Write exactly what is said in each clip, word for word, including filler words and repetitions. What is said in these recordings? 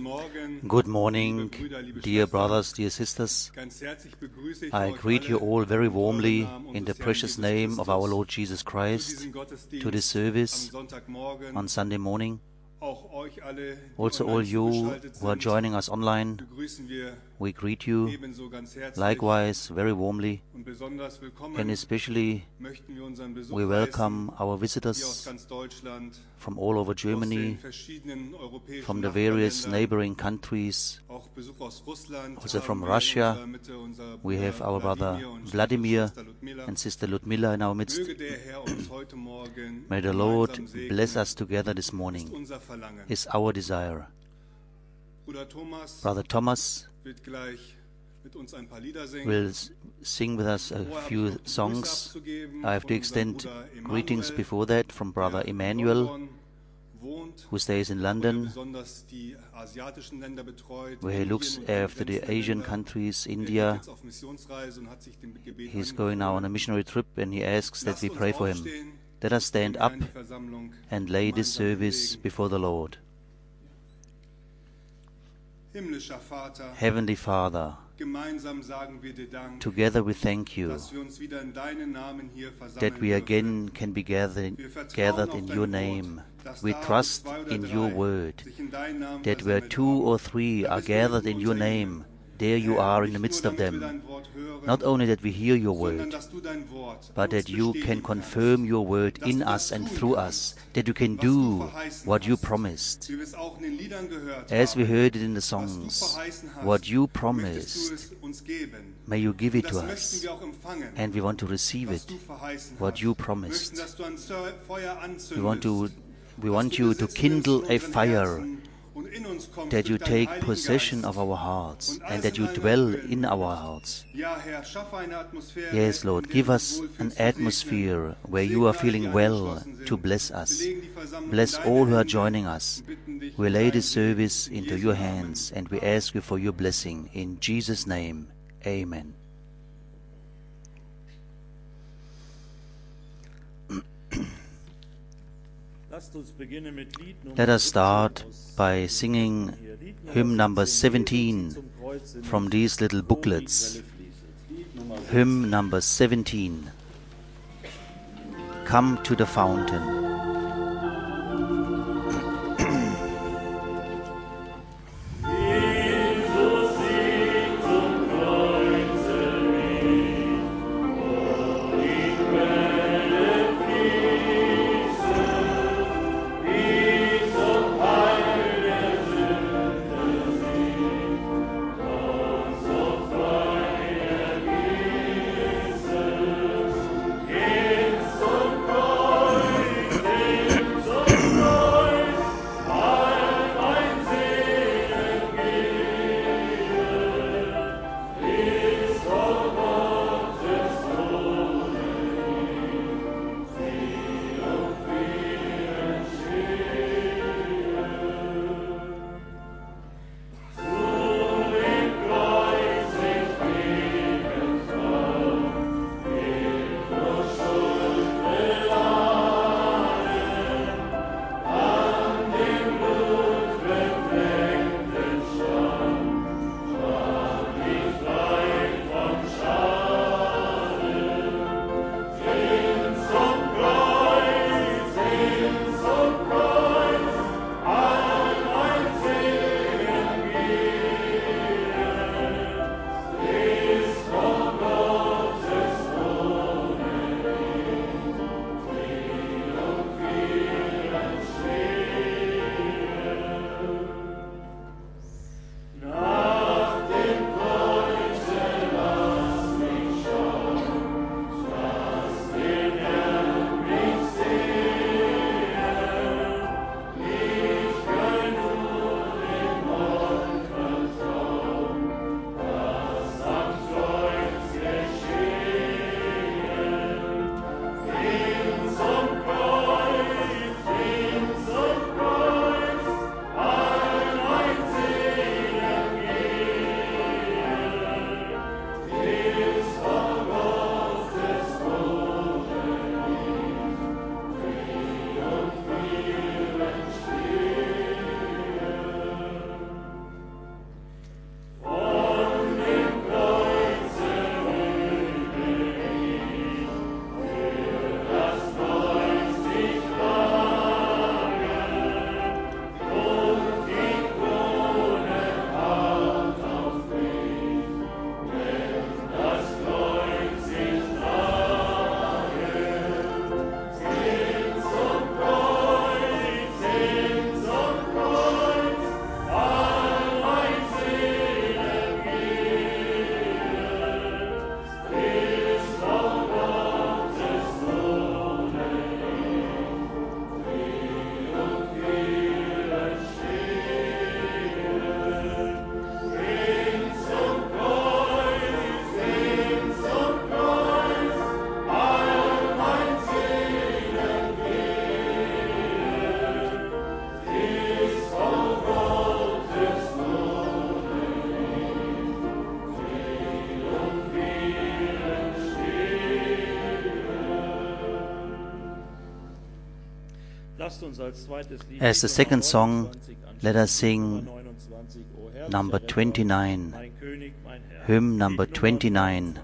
Good morning, dear brothers, dear sisters. I greet you all very warmly in the precious name of our Lord Jesus Christ to this service on Sunday morning. Also all you who are joining us online, we greet you likewise very warmly, and especially we welcome our visitors from all over Germany, from the various neighboring countries, also from Russia. We have our brother Vladimir and sister Ludmila in our midst. May the Lord bless us together this morning, is our desire. Brother Thomas will sing with us a few songs. I have to extend greetings before that from Brother Emmanuel, who stays in London, where he looks after the Asian countries, India. He's going now on a missionary trip, and he asks that we pray for him. Let us stand up and lay this service before the Lord. Heavenly Father, together we thank you that we again can be gathered, gathered in your name. We trust in your word, that where two or three are gathered in your name, there you are in the midst of them. Not only that we hear your word, but that you can confirm your word in us and through us, that you can do what you promised. As we heard it in the songs, what you promised, may you give it to us, and we want to receive it, what you promised. We want to, we want you to kindle a fire, that you take possession of our hearts and that you dwell in our hearts. Yes, Lord, give us an atmosphere where you are feeling well to bless us. Bless all who are joining us. We lay this service into your hands and we ask you for your blessing. In Jesus' name, amen. Let us start by singing hymn number seventeen from these little booklets. Hymn number seventeen. Come to the fountain. As the second song, let us sing number twenty-nine, hymn number twenty-nine.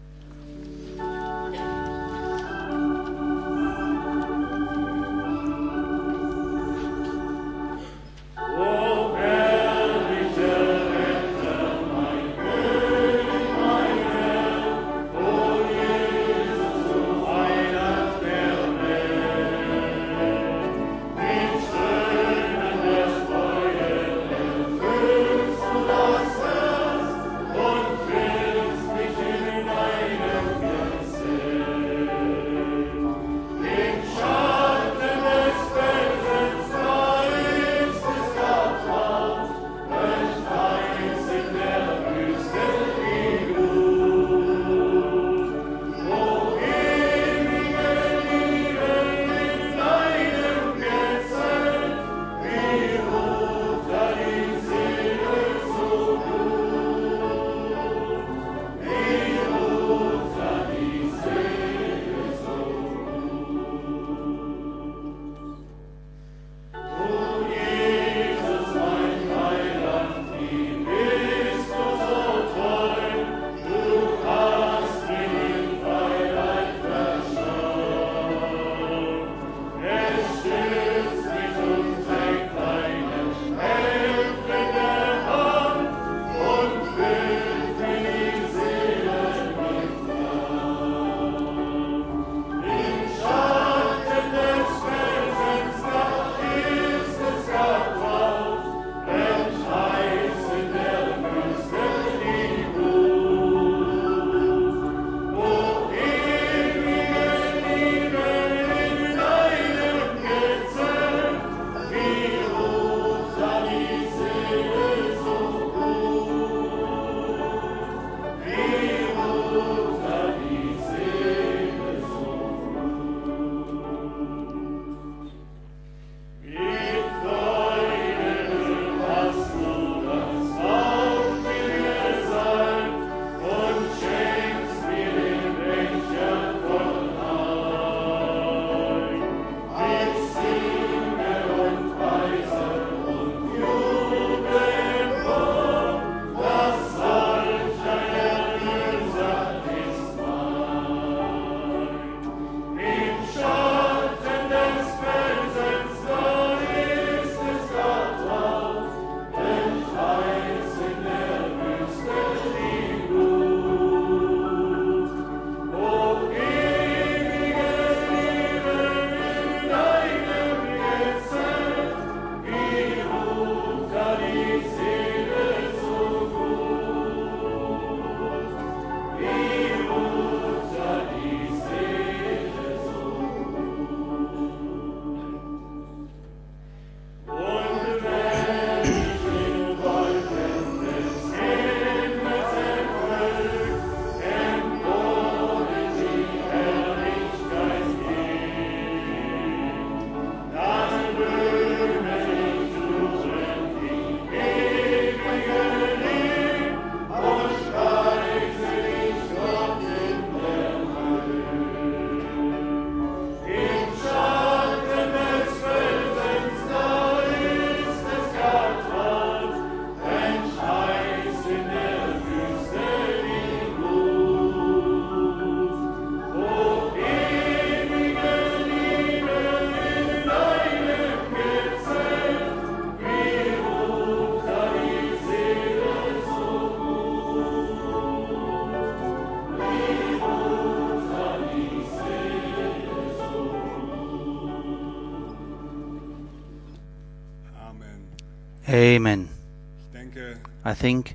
Amen. I think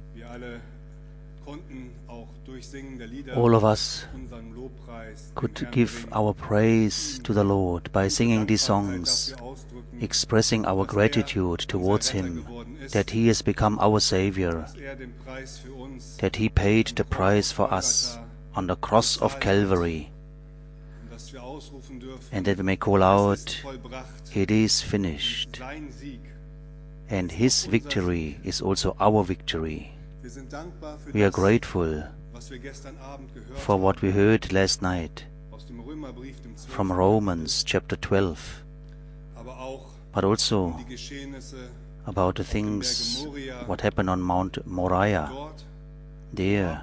all of us could give our praise to the Lord by singing these songs, expressing our gratitude towards Him, that He has become our Savior, that He paid the price for us on the cross of Calvary, and that we may call out, "It is finished." And His victory is also our victory. We are grateful for what we heard last night from Romans chapter twelve. but also about the things what happened on Mount Moriah, there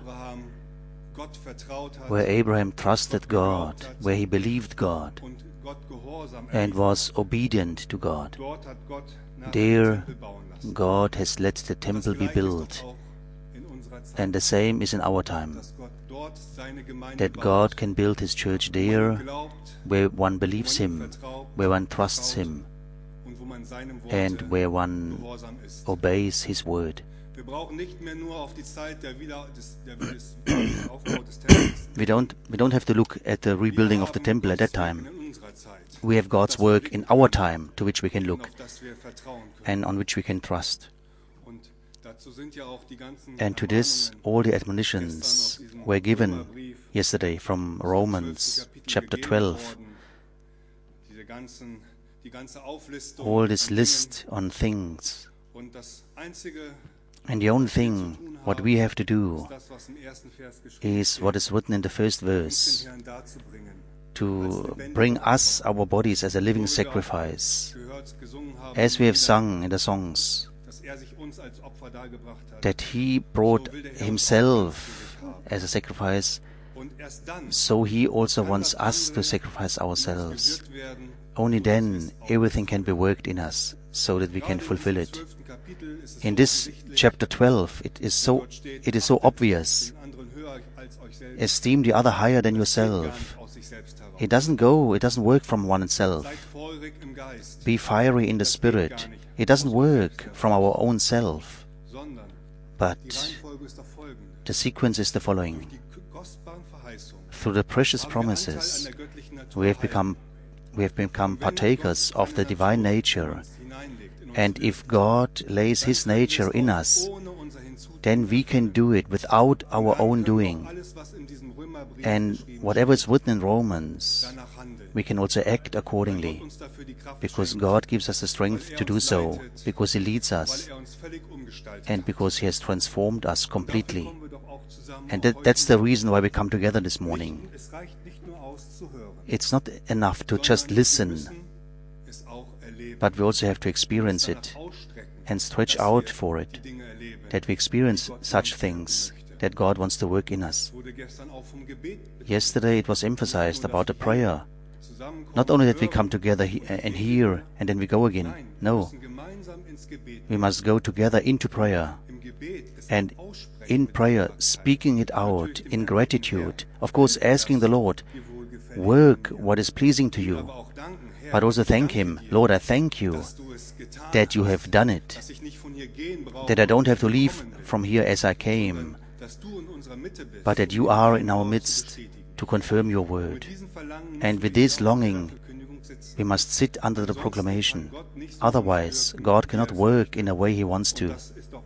where Abraham trusted God, where he believed God and was obedient to God. There God has let the temple be built, and the same is in our time, that God can build His church there where one believes Him, where one trusts Him, and where one obeys His word. We don't, we don't have to look at the rebuilding of the temple at that time. We have God's work in our time to which we can look and on which we can trust. And to this, all the admonitions were given yesterday from Romans chapter twelve. All this list on things. And the only thing what we have to do is what is written in the first verse, to bring us, our bodies, as a living sacrifice, as we have sung in the songs, that He brought Himself as a sacrifice, so He also wants us to sacrifice ourselves. Only then everything can be worked in us, so that we can fulfill it. In this chapter twelve, it is so it is so obvious. Esteem the other higher than yourself. It doesn't go, it doesn't work from oneself. Be fiery in the spirit. It doesn't work from our own self. But the sequence is the following. Through the precious promises, we have become we have become partakers of the divine nature. And if God lays His nature in us, then we can do it without our own doing. And whatever is written in Romans, we can also act accordingly, because God gives us the strength to do so, because He leads us, and because He has transformed us completely. And that, that's the reason why we come together this morning. It's not enough to just listen, but we also have to experience it and stretch out for it, that we experience such things that God wants to work in us. Yesterday it was emphasized about the prayer. Not only that we come together he- and hear and then we go again. No. We must go together into prayer, and in prayer speaking it out in gratitude. Of course, asking the Lord, work what is pleasing to you, but also thank Him. Lord, I thank you that you have done it, that I don't have to leave from here as I came, but that you are in our midst to confirm your word. And with this longing, we must sit under the proclamation. Otherwise, God cannot work in a way He wants to.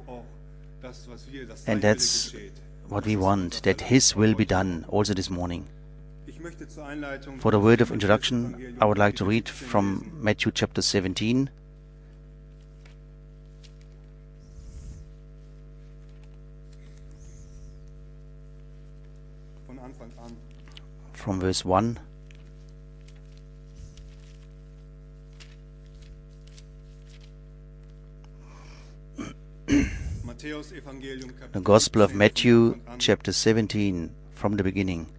And that's what we want, that His will be done also this morning. For the word of introduction, I would like to read from Matthew chapter seventeen. From verse one. The Gospel of Matthew chapter seventeen, from the beginning.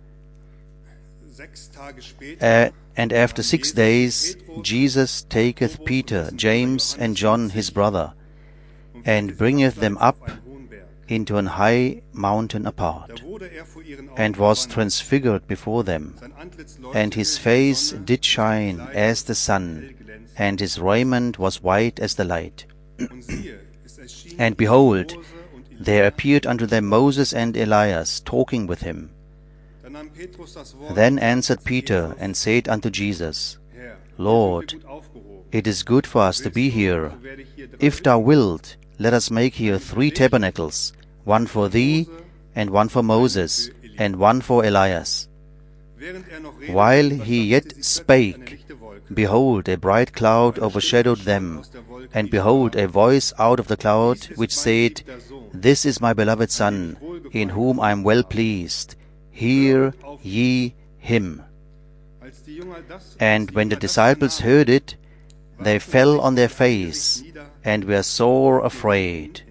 Uh, and after six days Jesus taketh Peter, James, and John his brother, and bringeth them up into an high mountain apart, and was transfigured before them, and his face did shine as the sun, and his raiment was white as the light. And behold, there appeared unto them Moses and Elias, talking with him. Then answered Peter and said unto Jesus, Lord, it is good for us to be here. If thou wilt, let us make here three tabernacles, one for thee, and one for Moses, and one for Elias. While he yet spake, behold, a bright cloud overshadowed them, and behold, a voice out of the cloud, which said, This is my beloved Son, in whom I am well pleased. Hear ye him. And when the disciples heard it, they fell on their face and were sore afraid.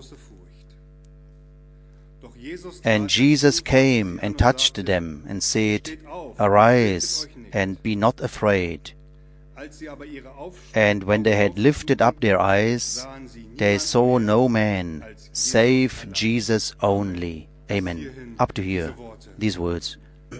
And Jesus came and touched them and said, Arise, and be not afraid. And when they had lifted up their eyes, they saw no man, save Jesus only. Amen. Up to here, these words.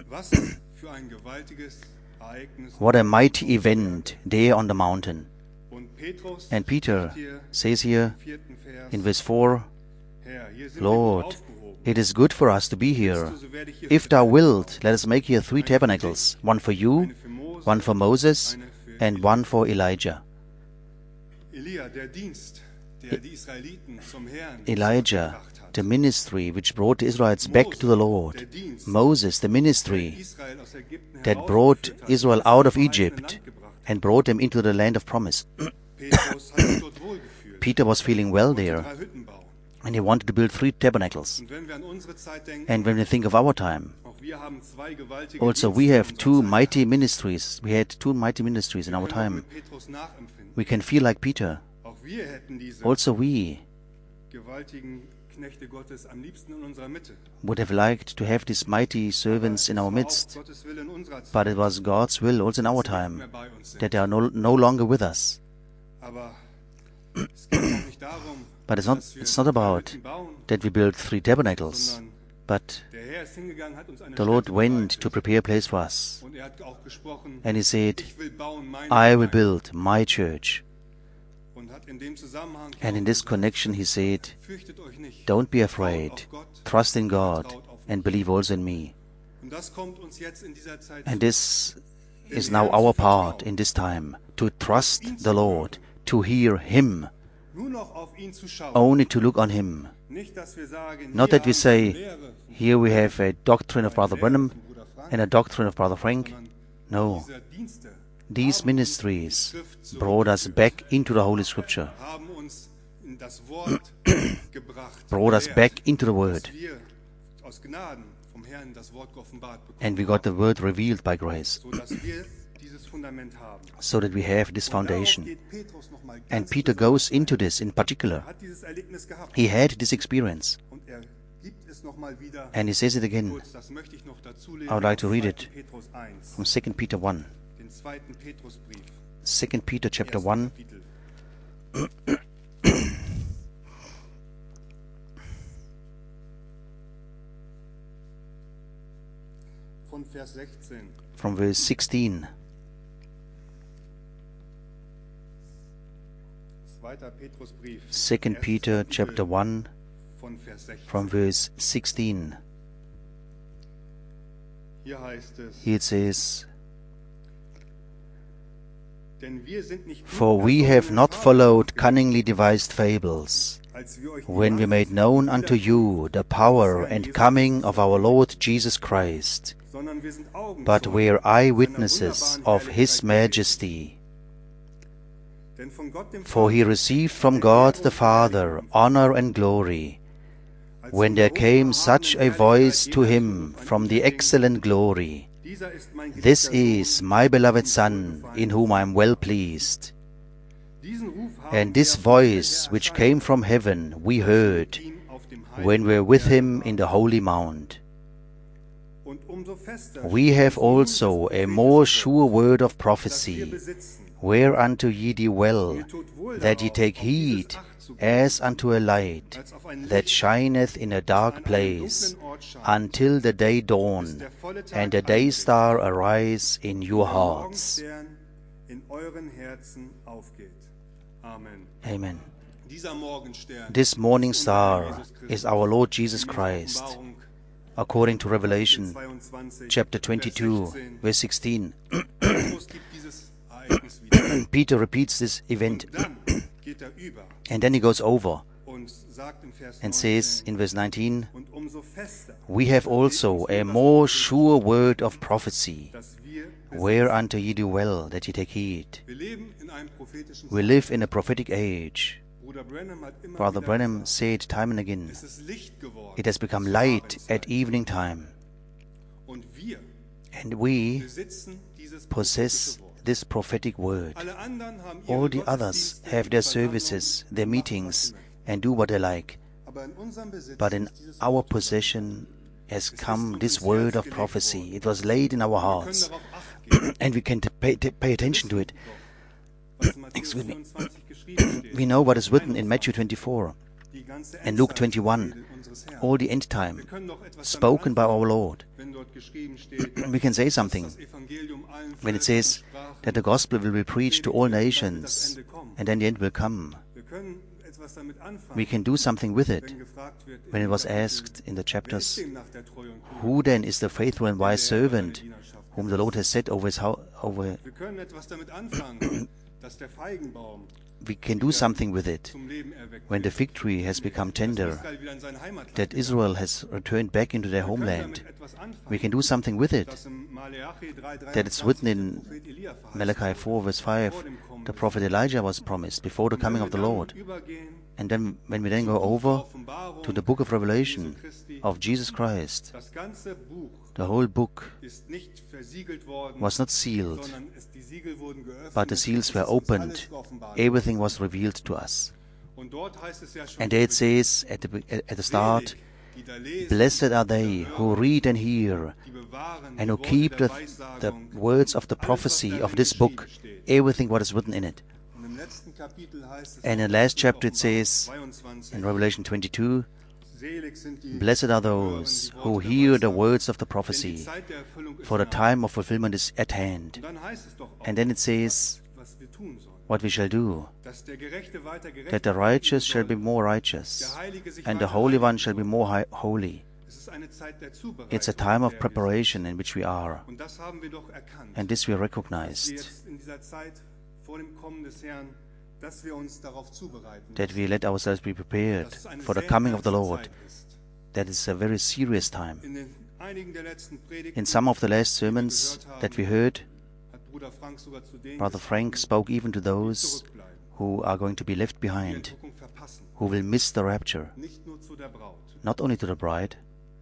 What a mighty event there on the mountain. And Peter says here in verse four, Lord, it is good for us to be here. If thou wilt, let us make here three tabernacles, one for you, one for Moses, and one for Elijah. Elijah, the ministry which brought the Israelites back to the Lord. Moses, the ministry that brought Israel out of Egypt and brought them into the land of promise. Peter was feeling well there, and he wanted to build three tabernacles. And when we think of our time, also we have two mighty ministries. We had two mighty ministries in our time. We can feel like Peter. Also we would have liked to have these mighty servants in our midst, but it was God's will also in our time that they are no, no longer with us. But it's not, it's not about that we build three tabernacles, but the Lord went to prepare a place for us. And He said, I will build my church. And in this connection He said, don't be afraid, trust in God and believe also in me. And this is now our part in this time, to trust the Lord, to hear Him, only to look on Him. Not that we say, here we have a doctrine of Brother Branham and a doctrine of Brother Frank. No. These ministries brought us back into the Holy Scripture, brought us back into the Word, and we got the Word revealed by grace, so that we have this foundation. And Peter goes into this in particular. He had this experience, and he says it again. I would like to read it from Second Peter one. Second Peter chapter one. From verse sixteen. Second Peter chapter one, from verse sixteen. Here it says, For we have not followed cunningly devised fables, when we made known unto you the power and coming of our Lord Jesus Christ, but were eyewitnesses of His majesty. For He received from God the Father honor and glory, when there came such a voice to Him from the excellent glory, This is my beloved Son, in whom I am well pleased. And this voice which came from heaven we heard, when we were with Him in the holy mount. We have also a more sure word of prophecy, whereunto ye do well, that ye take heed, as unto a light that shineth in a dark place, until the day dawn, and the day star arise in your hearts. Amen. This morning star is our Lord Jesus Christ, according to Revelation chapter twenty-two, verse sixteen. Peter repeats this event, and then he goes over and says in verse nineteen, We have also a more sure word of prophecy, whereunto ye do well that ye take heed. We live in a prophetic age. Brother Branham said time and again, it has become light at evening time, and we possess this prophetic word. All the others have their services, their meetings, and do what they like. But in our possession has come this word of prophecy. It was laid in our hearts, and we can t- pay, t- pay attention to it. Excuse me. We know what is written in Matthew twenty-four and Luke twenty-one, all the end time, spoken by our Lord. We can say something when it says that the gospel will be preached to all nations, and then the end will come. We can do something with it. When it was asked in the chapters, who then is the faithful and wise servant whom the Lord has set over his house? Over we can do something with it when the fig tree has become tender, that Israel has returned back into their homeland. We can do something with it. That it's written in Malachi four verse five, the prophet Elijah was promised before the coming of the Lord. And then when we then go over to the book of Revelation of Jesus Christ, the whole book was not sealed, but the seals were opened. Everything was revealed to us. And there it says at the, at the start, blessed are they who read and hear, and who keep the, the words of the prophecy of this book, everything what is written in it. And in the last chapter it says, in Revelation twenty-two, blessed are those who hear the words of the prophecy, for the time of fulfillment is at hand. And then it says what we shall do, that the righteous shall be more righteous, and the Holy One shall be more hi- holy. It's a time of preparation in which we are, and this we recognized, that we let ourselves be prepared for the coming of the Lord. That is a very serious time. In some of the last sermons that we heard, Brother Frank spoke even to those who are going to be left behind, who will miss the rapture, not only to the bride.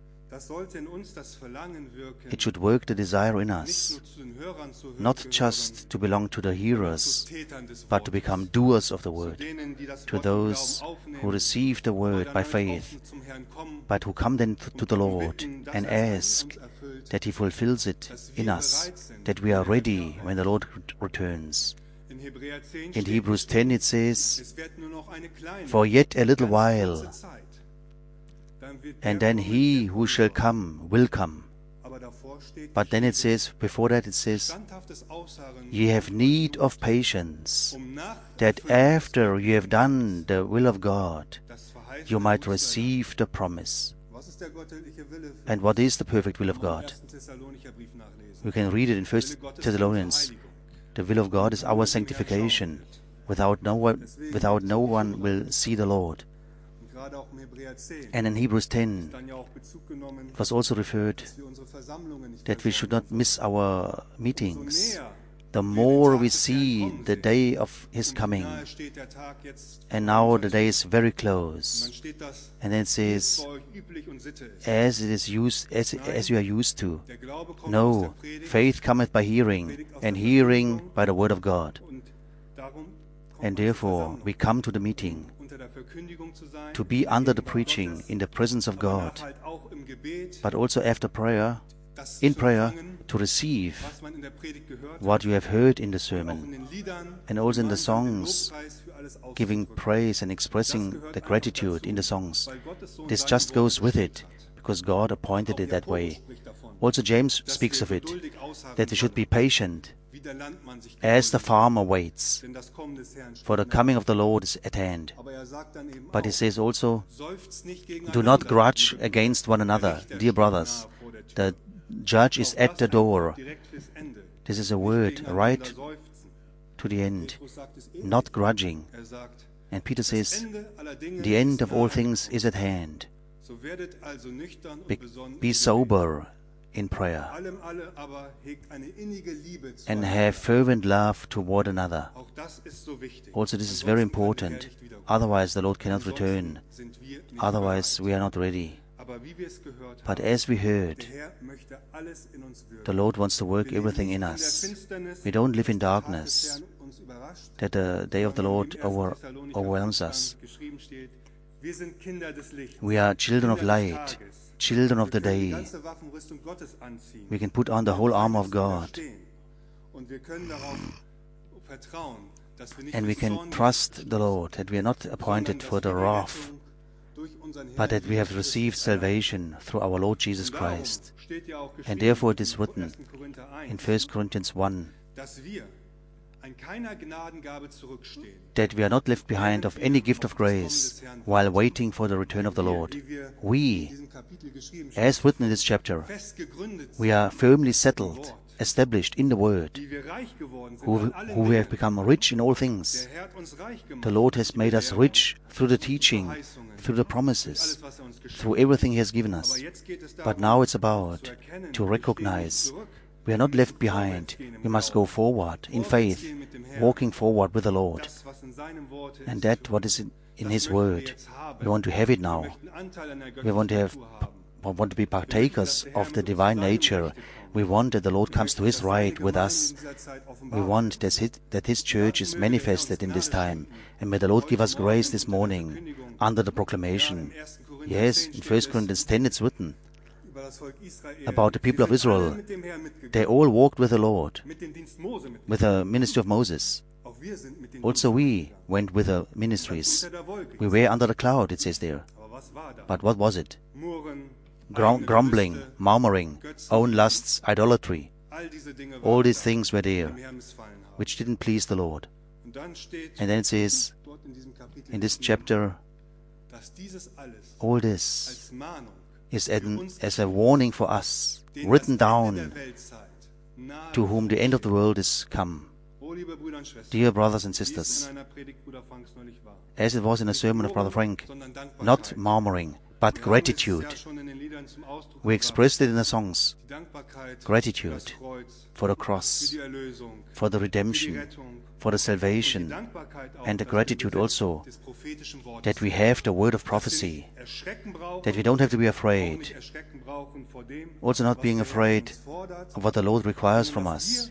It should work the desire in us, not just to belong to the hearers, but to become doers of the word, to those who receive the word by faith, but who come then to the Lord and ask that He fulfills it in us, that we are ready when the Lord returns. In Hebrews ten it says, for yet a little while, and then He who shall come will come. But then it says, before that it says, ye have need of patience, that after you have done the will of God, you might receive the promise. And what is the perfect will of God? We can read it in First Thessalonians. The will of God is our sanctification. Without no one, without no one will see the Lord. And in Hebrews ten, it was also referred that we should not miss our meetings. The more we see the day of His coming, and now the day is very close, and then it says, as it is used, as, as you are used to. No, faith cometh by hearing, and hearing by the word of God. And therefore we come to the meeting to be under the preaching in the presence of God, but also after prayer, in prayer, to receive what you have heard in the sermon, and also in the songs, giving praise and expressing the gratitude in the songs. This just goes with it, because God appointed it that way. Also James speaks of it, that we should be patient, as the farmer waits, for the coming of the Lord is at hand. But he says also, do not grudge against one another, dear brothers. The judge is at the door. This is a word right to the end, not grudging. And Peter says, the end of all things is at hand. Be, be sober in prayer, and have fervent love toward another. Also, this is very important. Otherwise, the Lord cannot return. Otherwise, we are not ready. But as we heard, the Lord wants to work everything in us. We don't live in darkness, that the day of the Lord over, overwhelms us. We are children of light, children of the day. We can put on the whole armor of God, and we can trust the Lord that we are not appointed for the wrath, but that we have received salvation through our Lord Jesus Christ. And therefore it is written in First Corinthians one that we are not left behind of any gift of grace while waiting for the return of the Lord. We, as written in this chapter, we are firmly settled, established in the Word, who, who we have become rich in all things. The Lord has made us rich through the teaching, through the promises, through everything He has given us. But now it's about to recognize we are not left behind. We must go forward in faith, walking forward with the Lord. And that what is in, in His Word, we want to have it now. We want to have, want to be partakers of the divine nature. We want that the Lord comes to His right with us. We want that His, that His church is manifested in this time. And may the Lord give us grace this morning under the proclamation. Yes, in First Corinthians ten it's written about the people of Israel. They all walked with the Lord, with the ministry of Moses. Also we went with the ministries. We were under the cloud, it says there. But what was it? Grum- grumbling, murmuring, own lusts, idolatry. All these things were there, which didn't please the Lord. And then it says, in this chapter, all this is an, as a warning for us, written down, to whom the end of the world is come. Dear brothers and sisters, as it was in a sermon of Brother Frank, not murmuring, but gratitude. We expressed it in the songs. Gratitude for the cross, for the redemption, for the salvation, and the gratitude also that we have the word of prophecy, that we don't have to be afraid, also not being afraid of what the Lord requires from us,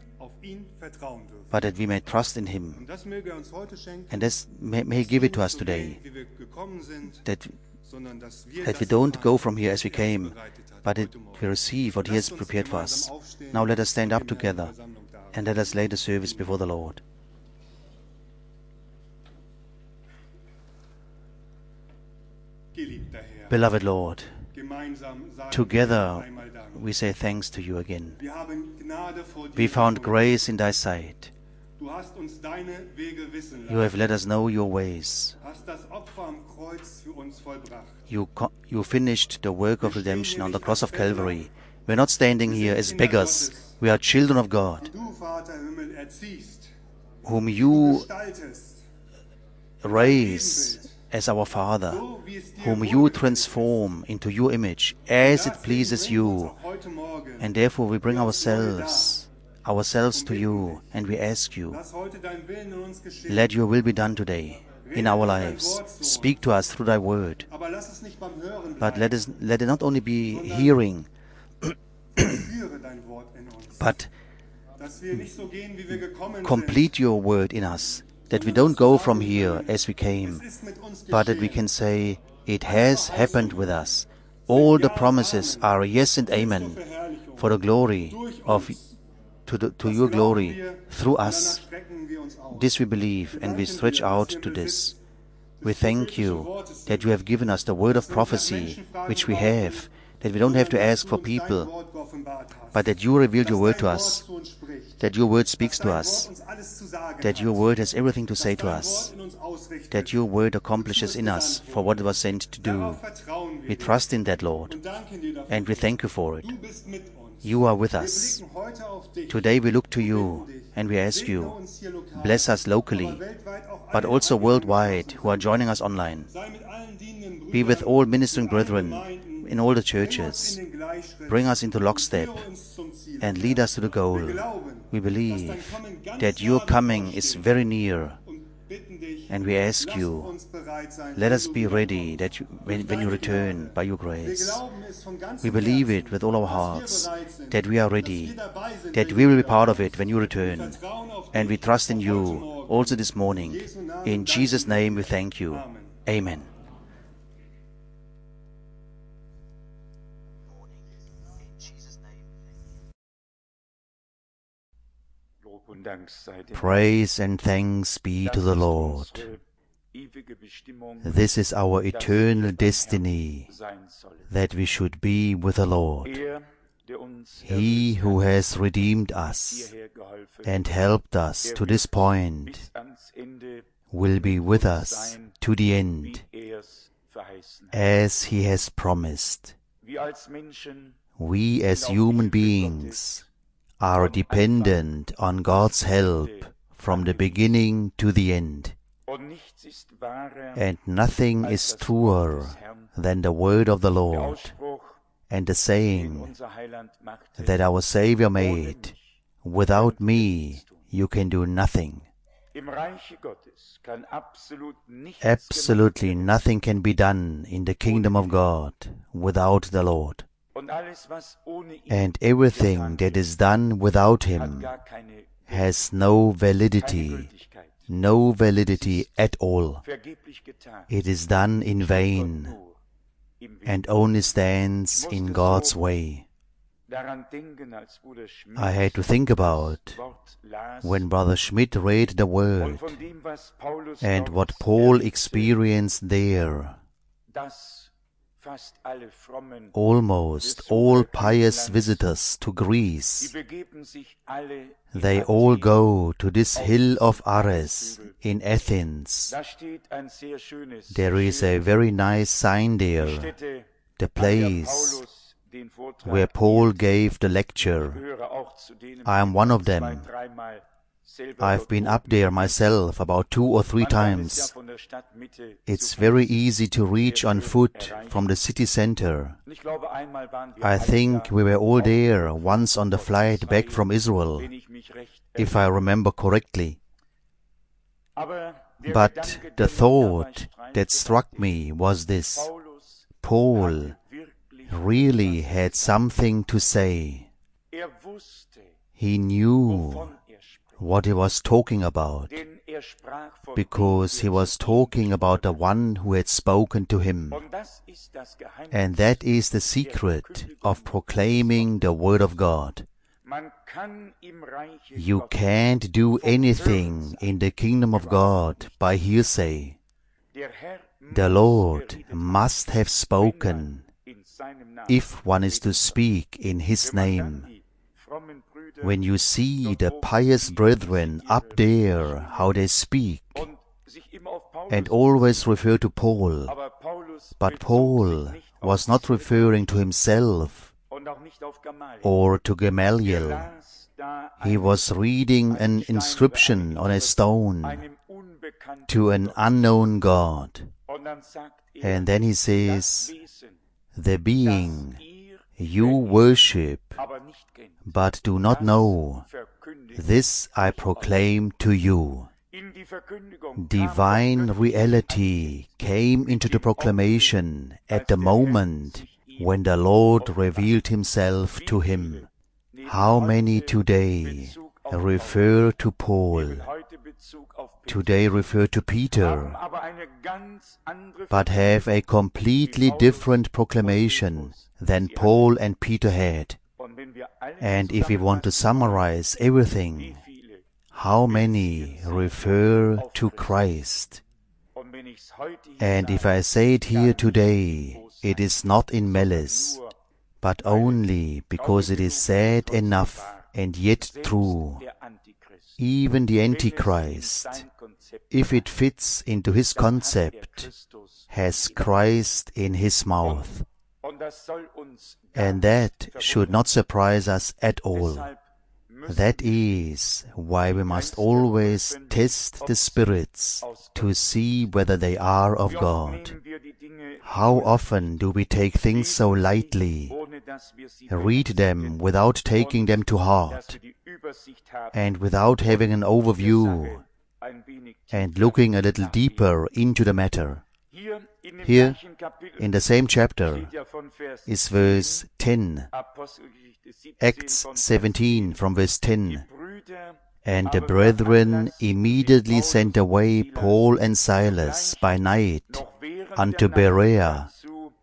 but that we may trust in Him. And this may, may He give it to us today, that, that we don't go from here as we came, but that we receive what He has prepared for us. Now let us stand up together and let us lay the service before the Lord. Beloved Lord, together we say thanks to You again. We found grace in Thy sight. You have let us know Your ways. You, co- you finished the work of redemption on the cross of Calvary. We are not standing here as beggars. We are children of God, whom You raise as our Father, whom You transform into Your image as it pleases You. And therefore we bring ourselves, ourselves to You, and we ask You, let Your will be done today in our lives. Speak to us through Thy word. But let us, let it not only be hearing, but complete Your word in us, that we don't go from here as we came, but that we can say, it has happened with us. All the promises are yes and amen, for the glory of, to, the, to Your glory, through us. This we believe, and we stretch out to this. We thank You that You have given us the word of prophecy, which we have, that we don't have to ask for people, but that You revealed Your word to us, that Your word speaks to us, that Your word has everything to say to us, that Your word accomplishes in us for what it was sent to do. We trust in that, Lord, and we thank You for it. You are with us. Today we look to You and we ask You, bless us locally, but also worldwide who are joining us online. Be with all ministering brethren in all the churches. Bring us into lockstep and lead us to the goal. We believe that Your coming is very near, And we ask you, let us be ready that you, when, when you return by your grace. We believe it with all our hearts, that we are ready, that we will be part of it when you return. And we trust in you also this morning. In Jesus' name we thank you. Amen. Praise and thanks be to the Lord. This is our eternal destiny, that we should be with the Lord. He who has redeemed us and helped us to this point will be with us to the end, as He has promised. We as human beings are dependent on God's help from the beginning to the end. And nothing is truer than the word of the Lord and the saying that our Savior made, "Without me you can do nothing." Absolutely nothing can be done in the kingdom of God without the Lord. And everything that is done without Him has no validity, no validity at all. It is done in vain and only stands in God's way. I had to think about when Brother Schmidt read the Word and what Paul experienced there. Almost all pious visitors to Greece, they all go to this hill of Ares in Athens. There is a very nice sign there, the place where Paul gave the lecture. I am one of them. I've been up there myself about two or three times. It's very easy to reach on foot from the city center. I think we were all there once on the flight back from Israel, if I remember correctly. But the thought that struck me was this: Paul really had something to say. He knew what he was talking about, because he was talking about the one who had spoken to him. And that is the secret of proclaiming the Word of God. You can't do anything in the kingdom of God by hearsay. The Lord must have spoken, if one is to speak in His name. When you see the pious brethren up there, how they speak, and always refer to Paul, but Paul was not referring to himself or to Gamaliel. He was reading an inscription on a stone to an unknown God. And then he says, "The being you worship but do not know, this I proclaim to you." Divine reality came into the proclamation at the moment when the Lord revealed Himself to him. How many today refer to Paul, today refer to Peter, but have a completely different proclamation than Paul and Peter had? And if we want to summarize everything, how many refer to Christ? And if I say it here today, it is not in malice, but only because it is sad enough and yet true. Even the Antichrist, if it fits into his concept, has Christ in his mouth. And that should not surprise us at all. That is why we must always test the spirits to see whether they are of God. How often do we take things so lightly, read them without taking them to heart, and without having an overview, and looking a little deeper into the matter. Here, in the same chapter, is verse ten, Acts seventeen from verse ten. And the brethren immediately sent away Paul and Silas by night unto Berea,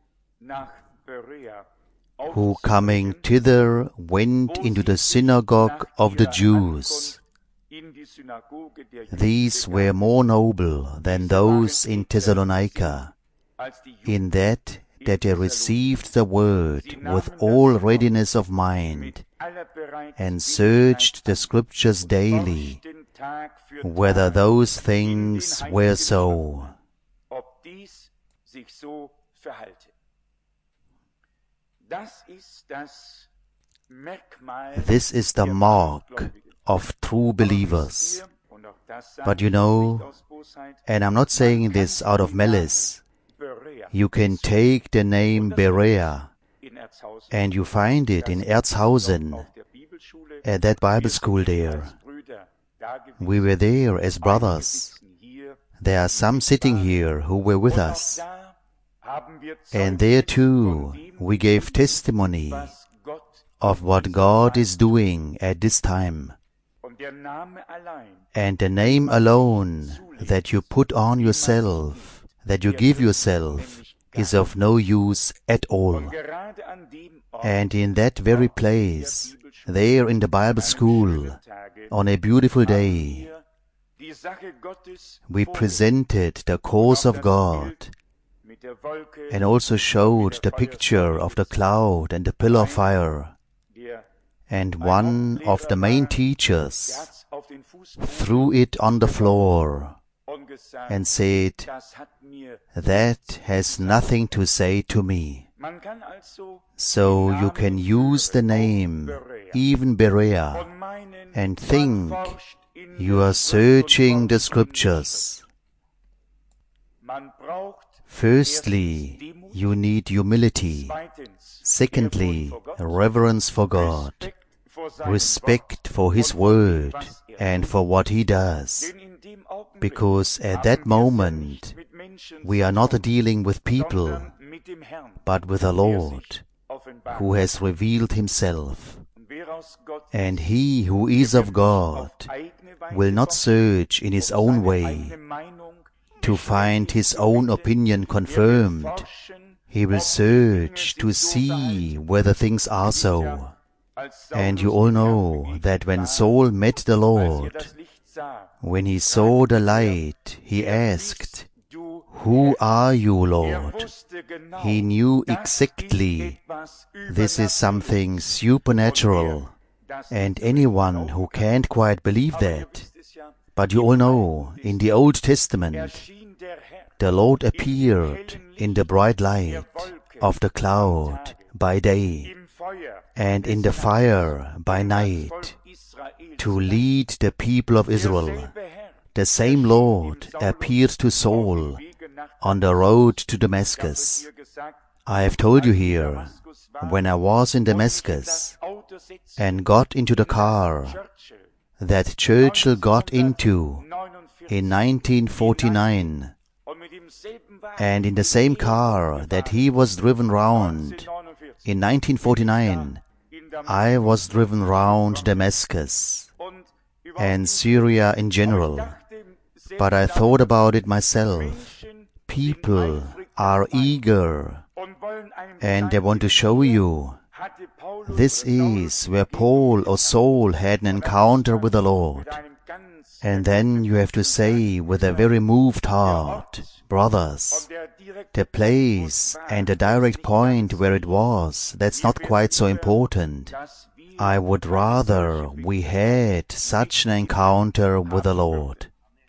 who coming thither went into the synagogue of the Jews. These were more noble than those in Thessalonica, in that that they received the word with all readiness of mind, and searched the Scriptures daily, whether those things were so. This is the mark of true believers. But you know, and I'm not saying this out of malice, you can take the name Berea, and you find it in Erzhausen, at that Bible school there. We were there as brothers. There are some sitting here who were with us. And there too we gave testimony of what God is doing at this time. And the name alone that you put on yourself, that you give yourself, is of no use at all. And in that very place, there in the Bible school, on a beautiful day, we presented the cause of God, and also showed the picture of the cloud and the pillar of fire. And one of the main teachers threw it on the floor and said, "That has nothing to say to me." So you can use the name, even Berea, and think you are searching the Scriptures. Firstly, you need humility. Secondly, reverence for God, respect for His Word and for what He does. Because at that moment, we are not dealing with people, but with the Lord, who has revealed Himself. And he who is of God will not search in his own way to find his own opinion confirmed. He will search to see whether things are so. And you all know that when Saul met the Lord, when he saw the light, he asked, "Who are you, Lord?" He knew exactly this is something supernatural, and anyone who can't quite believe that. But you all know, in the Old Testament, the Lord appeared in the bright light of the cloud by day, and in the fire by night, to lead the people of Israel. The same Lord appeared to Saul on the road to Damascus. I have told you here, when I was in Damascus and got into the car that Churchill got into in nineteen forty-nine, and in the same car that he was driven round in nineteen forty-nine, I was driven round Damascus and Syria in general. But I thought about it myself. People are eager, and they want to show you. This is where Paul or Saul had an encounter with the Lord. And then you have to say with a very moved heart, "Brothers, the place and the direct point where it was, that's not quite so important. I would rather we had such an encounter with the Lord."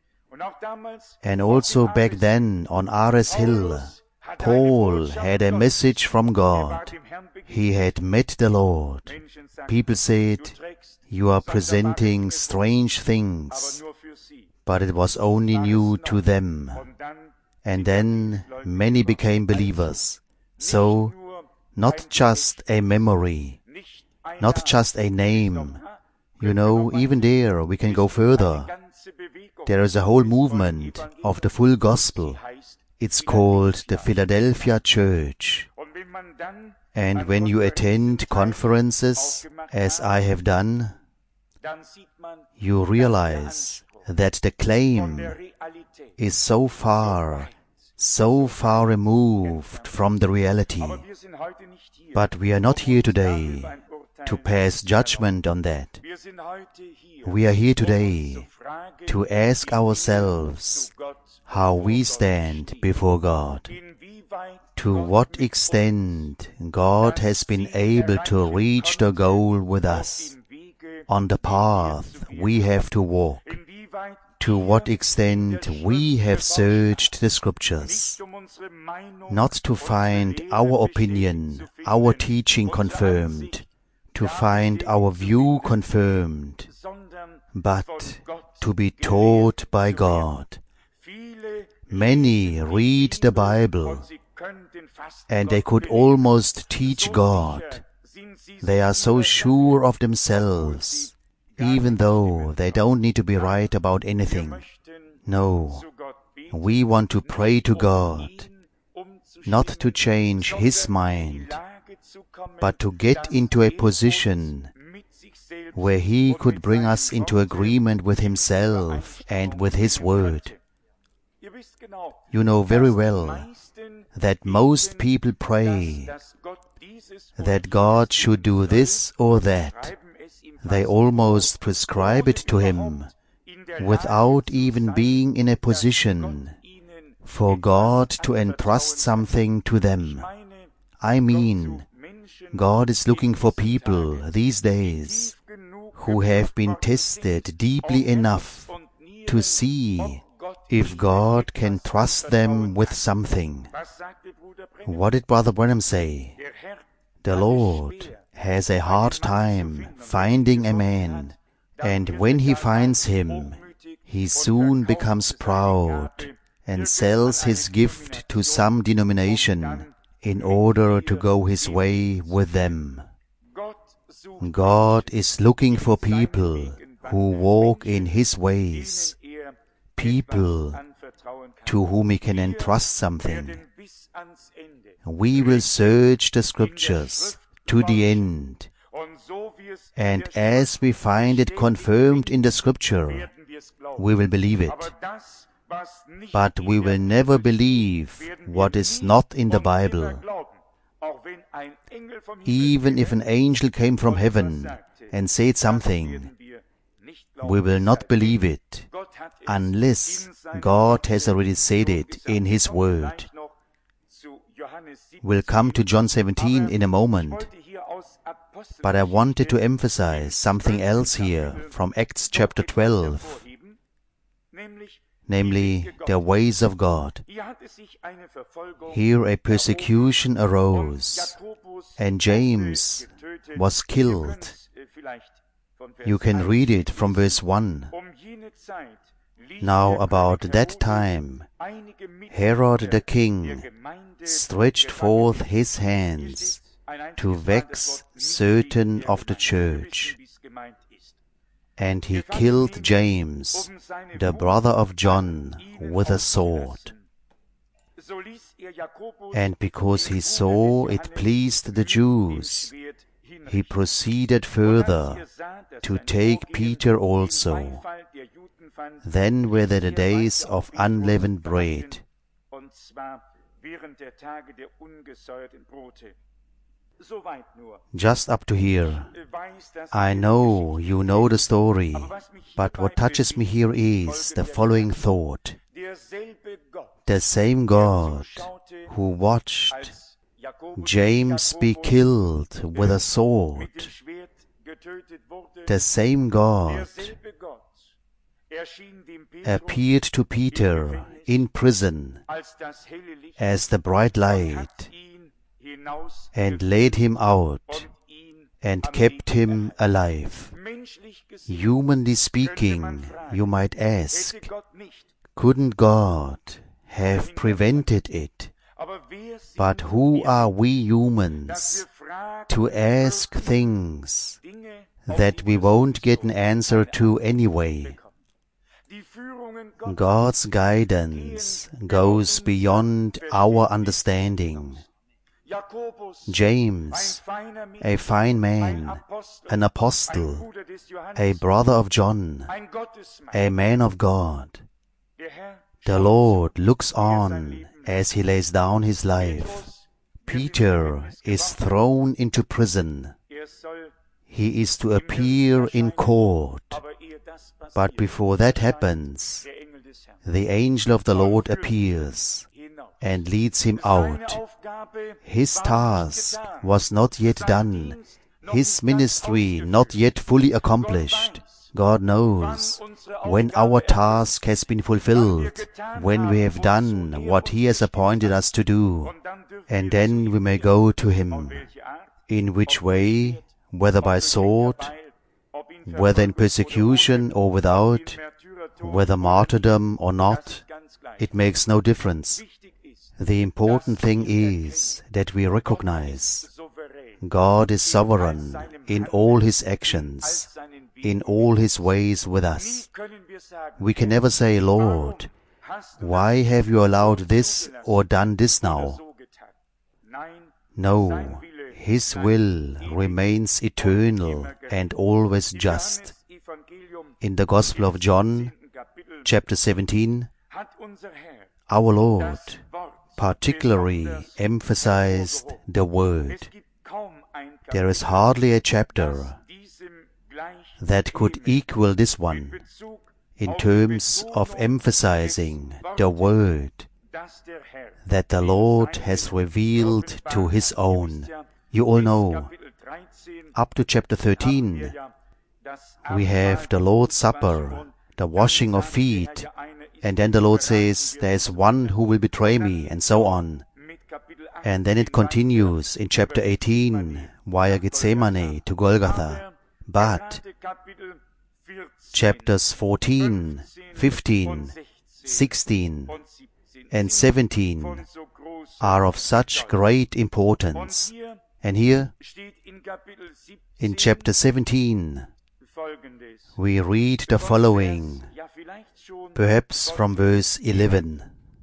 And also back then on Ares Hill, Paul had a message from God. He had met the Lord. People said, "You are presenting strange things," but it was only new to them. And then many became believers. So, not just a memory, not just a name. You know, even there we can go further. there is a whole movement of the full gospel. It's called the Philadelphia Church. And when you attend conferences, as I have done, you realize that the claim is so far, so far removed from the reality. But we are not here today to pass judgment on that. We are here today to ask ourselves how we stand before God. To what extent God has been able to reach the goal with us on the path we have to walk. To what extent we have searched the Scriptures, not to find our opinion, our teaching confirmed, to find our view confirmed, but to be taught by God. Many read the Bible, and they could almost teach God. They are so sure of themselves, even though they don't need to be right about anything. No, we want to pray to God, not to change His mind, but to get into a position where He could bring us into agreement with Himself and with His Word. You know very well that most people pray that God should do this or that. They almost prescribe it to Him without even being in a position for God to entrust something to them. I mean, God is looking for people these days who have been tested deeply enough to see if God can trust them with something. What did Brother Branham say? The Lord has a hard time finding a man, and when He finds him, he soon becomes proud and sells his gift to some denomination in order to go his way with them. God is looking for people who walk in His ways, people to whom He can entrust something. We will search the Scriptures to the end, and as we find it confirmed in the Scripture, we will believe it. But we will never believe what is not in the Bible. Even if an angel came from heaven and said something, we will not believe it unless God has already said it in His Word. We'll come to John seventeen in a moment, but I wanted to emphasize something else here from Acts chapter twelve, namely the ways of God. Here a persecution arose, and James was killed. You can read it from verse one. Now about that time, Herod the king stretched forth his hands to vex certain of the church, and he killed James, the brother of John, with a sword. And because he saw it pleased the Jews, he proceeded further to take Peter also. Then were there the days of unleavened bread. Just up to here. I know you know the story, but what touches me here is the following thought. The same God who watched James be killed with a sword, the same God appeared to Peter in prison as the bright light and led him out and kept him alive. Humanly speaking, you might ask, couldn't God have prevented it? But who are we humans to ask things that we won't get an answer to anyway? God's guidance goes beyond our understanding. James, a fine man, an apostle, a brother of John, a man of God. The Lord looks on as he lays down his life. Peter is thrown into prison. He is to appear in court. But before that happens, the angel of the Lord appears and leads him out. His task was not yet done, his ministry not yet fully accomplished. God knows when our task has been fulfilled, when we have done what He has appointed us to do, and then we may go to Him. In which way, whether by sword, whether in persecution or without, whether martyrdom or not, it makes no difference. The important thing is that we recognize God is sovereign in all His actions, in all His ways with us. We can never say, Lord, why have you allowed this or done this now? No, His will remains eternal and always just. In the Gospel of John, chapter seventeen, our Lord particularly emphasized the Word. There is hardly a chapter that could equal this one in terms of emphasizing the Word that the Lord has revealed to His own. You all know, up to chapter thirteen, we have the Lord's Supper, the washing of feet, and then the Lord says, there is one who will betray me, and so on. And then it continues in chapter eighteen, via Gethsemane to Golgotha. But chapters fourteen, fifteen, sixteen, and seventeen are of such great importance. And here, in chapter seventeen, we read the following, perhaps from verse eleven.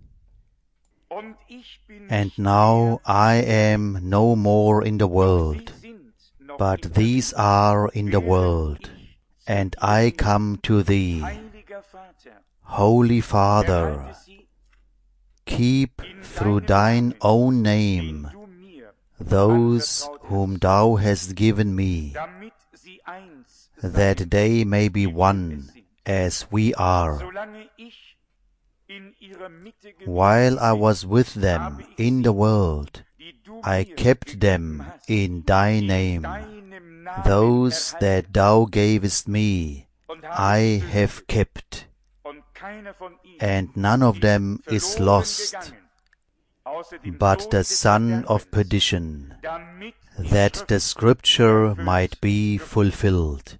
And now I am no more in the world, but these are in the world, and I come to Thee. Holy Father, keep through Thine own name those whom Thou hast given me, that they may be one as we are. While I was with them in the world, I kept them in Thy name. Those that Thou gavest me, I have kept, and none of them is lost, but the son of perdition, that the Scripture might be fulfilled.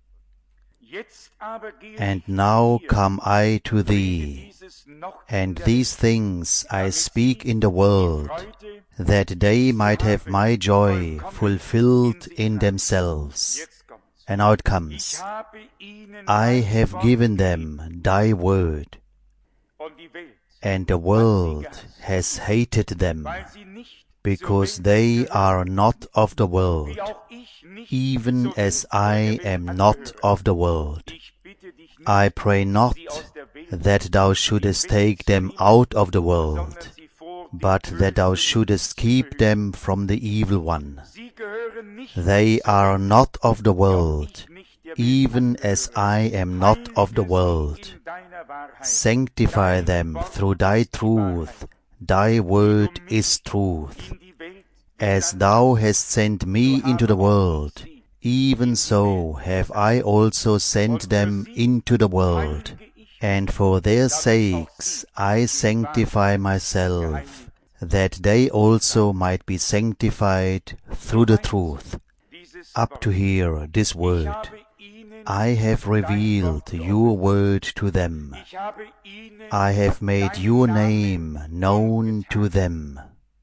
And now come I to Thee, and these things I speak in the world, that they might have my joy fulfilled in themselves. And now it comes, I have given them Thy word, and the world has hated them, because they are not of the world, even as I am not of the world. I pray not that Thou shouldest take them out of the world, but that Thou shouldest keep them from the evil one. They are not of the world, even as I am not of the world. Sanctify them through Thy truth. Thy word is truth. As Thou hast sent me into the world, even so have I also sent them into the world. And for their sakes I sanctify myself, that they also might be sanctified through the truth. Up to here, this word. I have revealed Your word to them. I have made Your name known to them.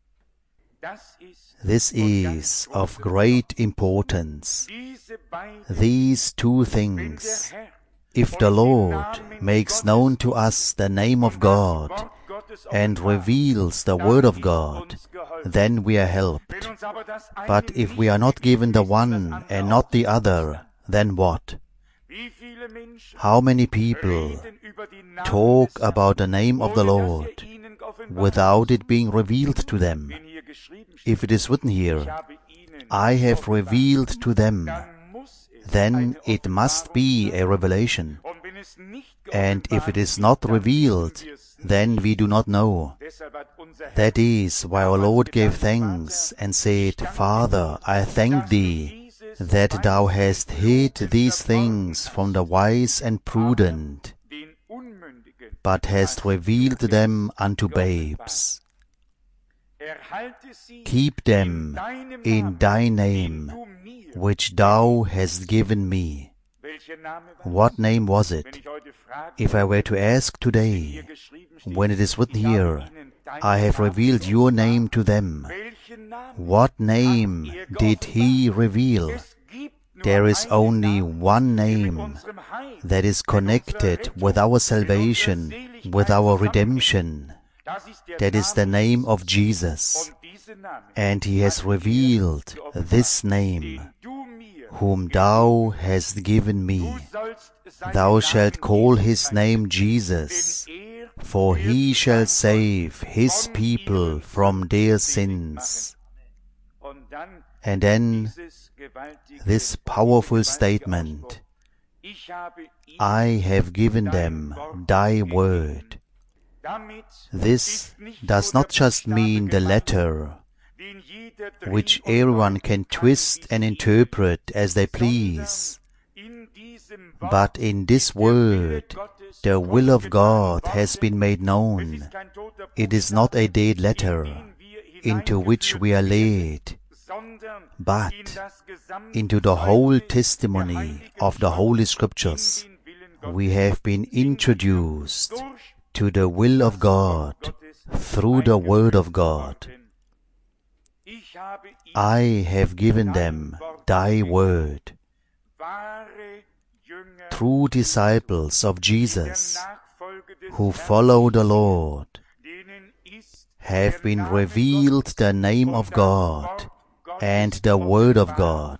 This is of great importance. These two things, If the Lord makes known to us the name of God and reveals the Word of God, then we are helped. But if we are not given the one and not the other, then what? How many people talk about the name of the Lord without it being revealed to them? If it is written here, I have revealed to them, then it must be a revelation. And if it is not revealed, then we do not know. That is why our Lord gave thanks and said, Father, I thank Thee that Thou hast hid these things from the wise and prudent, but hast revealed them unto babes. Keep them in Thy name, which Thou hast given me. What name was it? If I were to ask today, when it is written here, I have revealed your name to them, what name did He reveal? There is only one name that is connected with our salvation, with our redemption. That is the name of Jesus. And He has revealed this name, whom Thou hast given me. Thou shalt call His name Jesus, for He shall save His people from their sins. And then this powerful statement, I have given them Thy word. This does not just mean the letter, which everyone can twist and interpret as they please. But in this word, the will of God has been made known. It is not a dead letter into which we are led, but into the whole testimony of the Holy Scriptures. We have been introduced to the will of God through the Word of God. I have given them Thy word. True disciples of Jesus who follow the Lord have been revealed the name of God and the Word of God.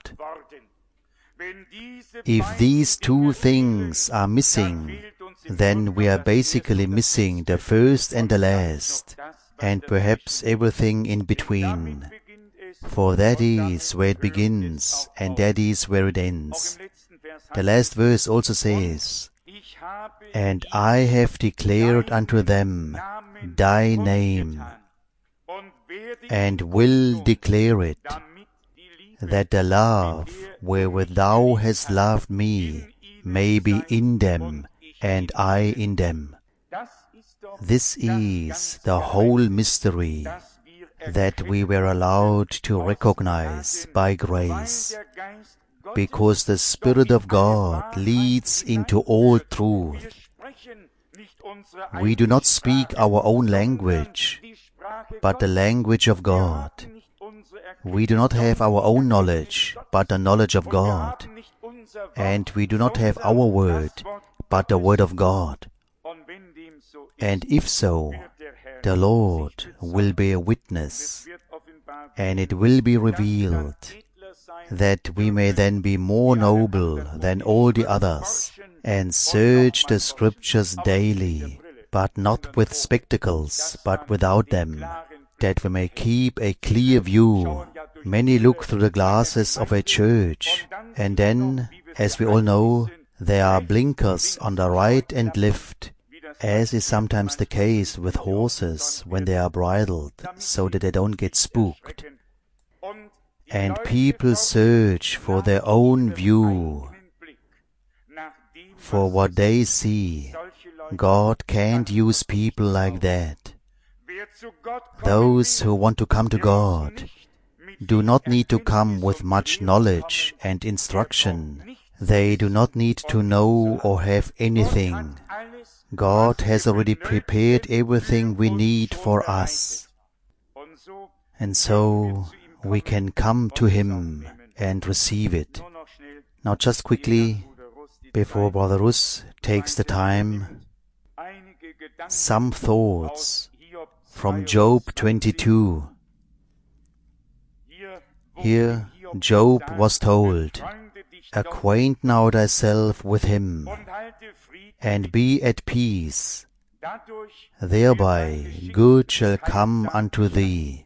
If these two things are missing, then we are basically missing the first and the last, and perhaps everything in between. For that is where it begins, and that is where it ends. The last verse also says, And I have declared unto them Thy name, and will declare it, that the love wherewith Thou hast loved me may be in them, and I in them. This is the whole mystery that we were allowed to recognize by grace, because the Spirit of God leads into all truth. We do not speak our own language, but the language of God. We do not have our own knowledge, but the knowledge of God. And we do not have our word, but the word of God. And if so, the Lord will bear witness, and it will be revealed, that we may then be more noble than all the others, and search the Scriptures daily, but not with spectacles, but without them, that we may keep a clear view. Many look through the glasses of a church, and then, as we all know, there are blinkers on the right and left, as is sometimes the case with horses when they are bridled, so that they don't get spooked. And people search for their own view, for what they see. God can't use people like that. Those who want to come to God do not need to come with much knowledge and instruction. They do not need to know or have anything. God has already prepared everything we need for us. And so we can come to Him and receive it. Now just quickly, Before Brother Russ takes the time, some thoughts from Job twenty-two. Here Job was told, "Acquaint now thyself with him, and be at peace. Thereby good shall come unto thee."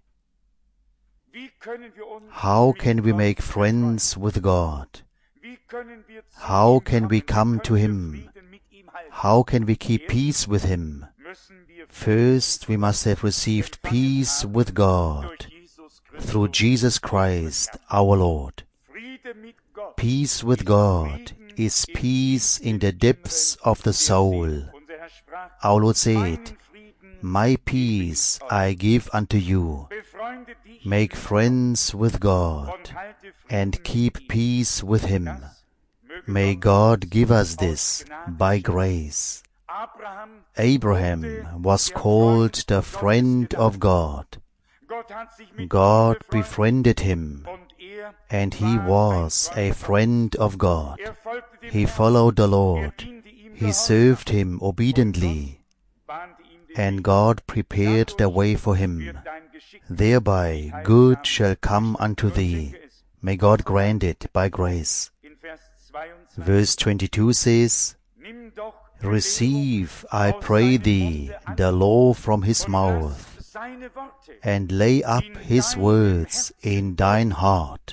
How can we make friends with God? How can we come to Him? How can we keep peace with Him? First, we must have received peace with God through Jesus Christ our Lord. Peace with God is peace in the depths of the soul. Our Lord said, "My peace I give unto you." Make friends with God and keep peace with Him. May God give us this by grace. Abraham was called the friend of God. God befriended him, and he was a friend of God. He followed the Lord. He served Him obediently, and God prepared the way for him. Thereby good shall come unto thee. May God grant it by grace. Verse twenty-two says, "Receive, I pray thee, the law from His mouth, and lay up His words in thine heart."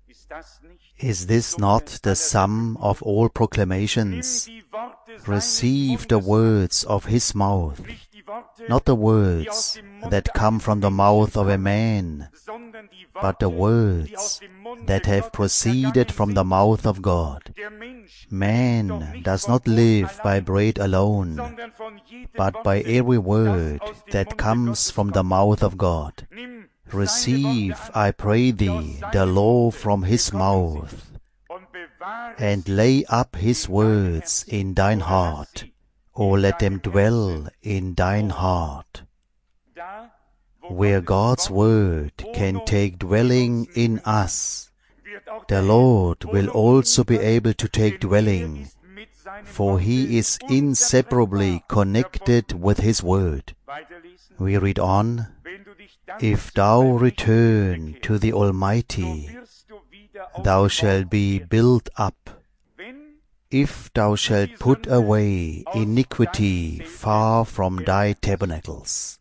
Is this not the sum of all proclamations? Receive the words of His mouth, not the words that come from the mouth of a man, but the words that have proceeded from the mouth of God. Man does not live by bread alone, but by every word that comes from the mouth of God. Receive, I pray thee, the law from His mouth, and lay up His words in thine heart, or let them dwell in thine heart. Where God's word can take dwelling in us, the Lord will also be able to take dwelling, for He is inseparably connected with His word. We read on, "If thou return to the Almighty, thou shalt be built up. If thou shalt put away iniquity far from thy tabernacles."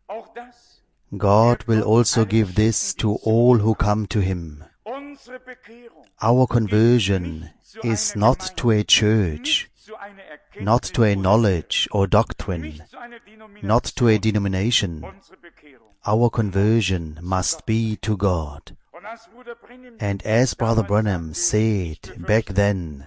God will also give this to all who come to Him. Our conversion is not to a church, not to a knowledge or doctrine, not to a denomination. Our conversion must be to God. And as Brother Branham said back then,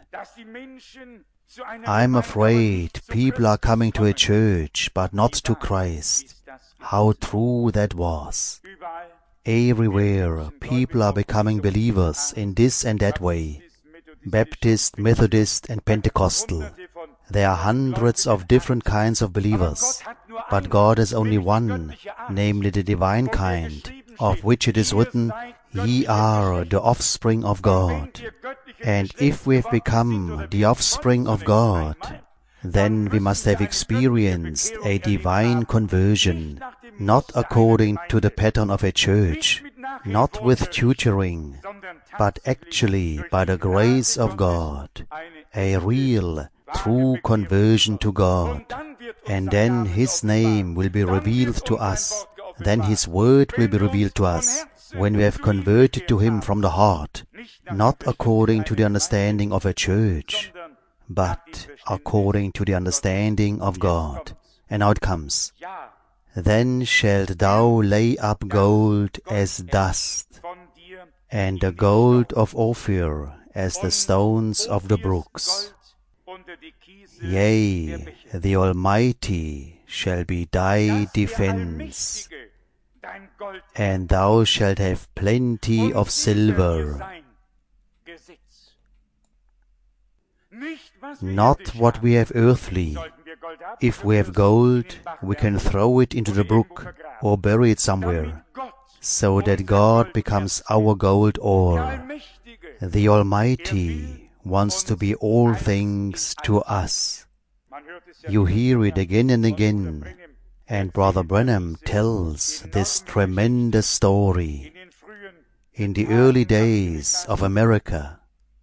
"I'm afraid people are coming to a church but not to Christ." How true that was. Everywhere people are becoming believers in this and that way, Baptist, Methodist and Pentecostal. There are hundreds of different kinds of believers, but God is only one, namely the divine kind, of which it is written, "Ye are the offspring of God." And if we have become the offspring of God, then we must have experienced a divine conversion, not according to the pattern of a church, not with tutoring, but actually by the grace of God, a real, true conversion to God. And then His name will be revealed to us. Then His word will be revealed to us when we have converted to Him from the heart, not according to the understanding of a church, but according to the understanding of God. And now it comes. "Then shalt thou lay up gold as dust, and the gold of Ophir as the stones of the brooks. Yea, the Almighty shall be thy defense, and thou shalt have plenty of silver." Not what we have earthly. If we have gold, we can throw it into the brook or bury it somewhere, so that God becomes our gold ore. The Almighty wants to be all things to us. You hear it again and again, and Brother Branham tells this tremendous story. In the early days of America,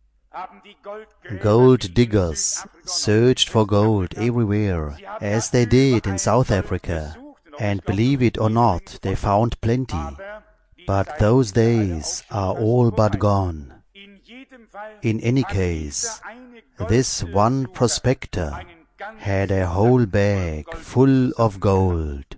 gold diggers searched for gold everywhere, as they did in South Africa, and believe it or not, they found plenty. But those days are all but gone. In any case, this one prospector had a whole bag full of gold,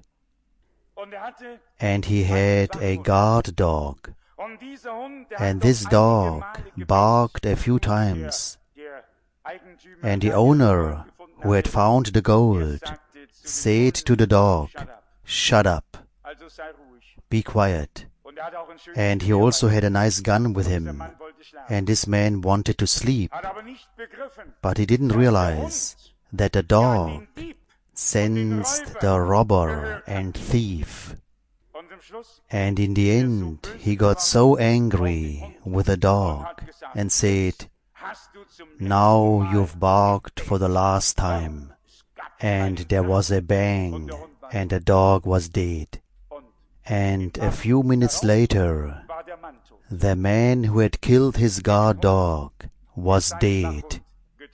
and he had a guard dog, and this dog barked a few times, and the owner, who had found the gold, said to the dog, "Shut up, be quiet." And he also had a nice gun with him, and this man wanted to sleep, but he didn't realize that the dog sensed the robber and thief. And in the end, he got so angry with the dog and said, "Now you've barked for the last time." And there was a bang, and the dog was dead. And a few minutes later, the man who had killed his guard dog was dead.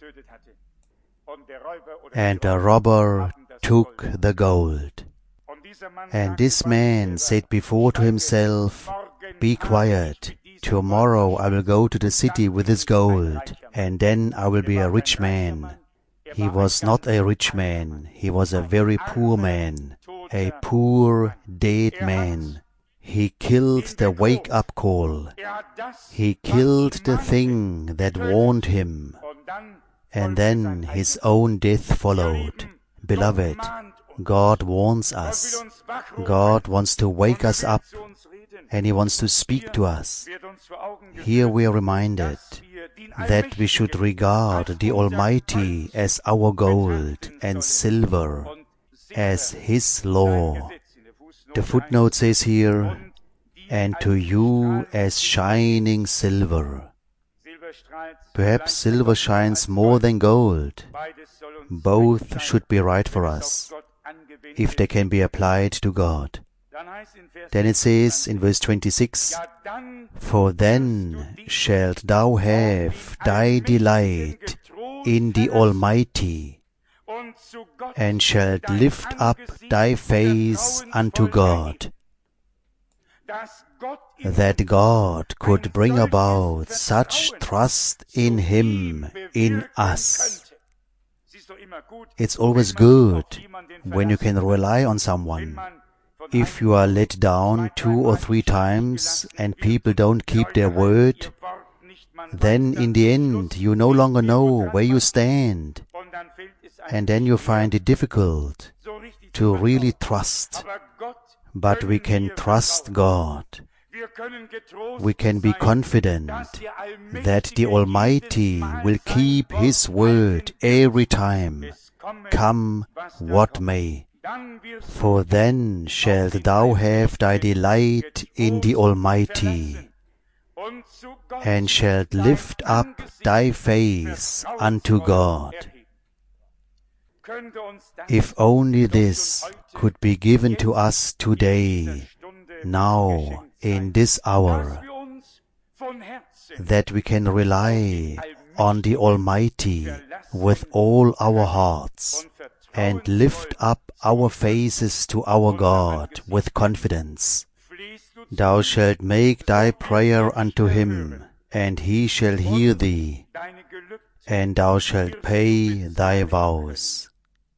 And the robber took the gold. And this man said before to himself, "Be quiet, tomorrow I will go to the city with this gold, and then I will be a rich man." He was not a rich man, he was a very poor man, a poor, dead man. He killed the wake-up call. He killed the thing that warned him, and then his own death followed. Beloved, God warns us. God wants to wake us up, and He wants to speak to us. Here we are reminded that we should regard the Almighty as our gold and silver, as His law. The footnote says here, "and to you as shining silver." Perhaps silver shines more than gold. Both should be right for us, if they can be applied to God. Then it says in verse twenty-six, "For then shalt thou have thy delight in the Almighty, and shalt lift up thy face unto God." That God could bring about such trust in Him in us. It's always good when you can rely on someone. If you are let down two or three times and people don't keep their word, then in the end you no longer know where you stand, and then you find it difficult to really trust. But we can trust God. We can be confident that the Almighty will keep His word every time, come what may. For then shalt thou have thy delight in the Almighty, and shalt lift up thy face unto God. If only this could be given to us today, now, in this hour, that we can rely on the Almighty with all our hearts, and lift up our faces to our God with confidence. Thou shalt make thy prayer unto Him, and He shall hear thee, and thou shalt pay thy vows.